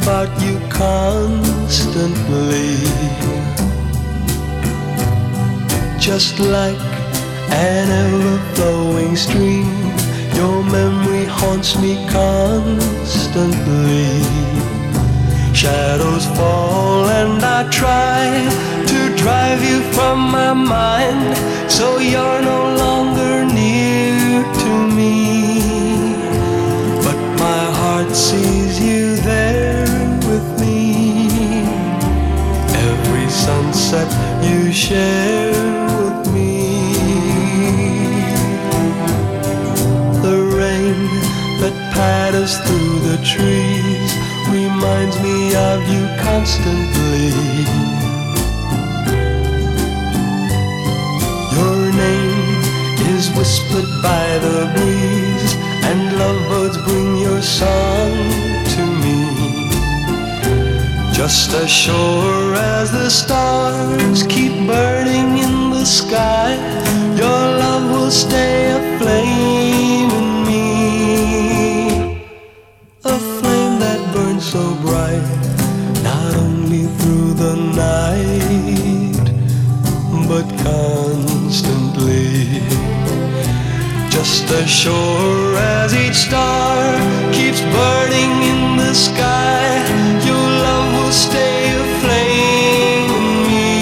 about you constantly. Just like an ever-flowing stream, your memory haunts me constantly. Shadows fall and I try to drive you from my mind, so you're no longer near to me. But my heart sees you there with me. Every sunset you share with me. The rain that patters through the trees reminds me of you constantly. Your name is whispered by the breeze, and lovebirds bring your song to me. Just as sure as the stars keep burning in the sky, your love will stay aflame in me. A flame that burns so bright, not only through the night, but constantly. Just as sure as each star keeps burning in the sky, your love will stay aflame in me.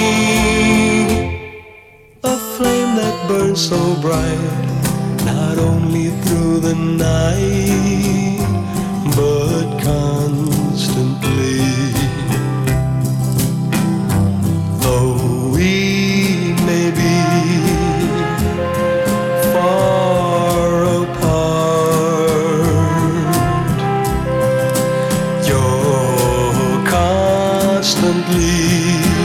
A flame that burns so bright, not only through the night, but constantly. Though we may be far apart, you're constantly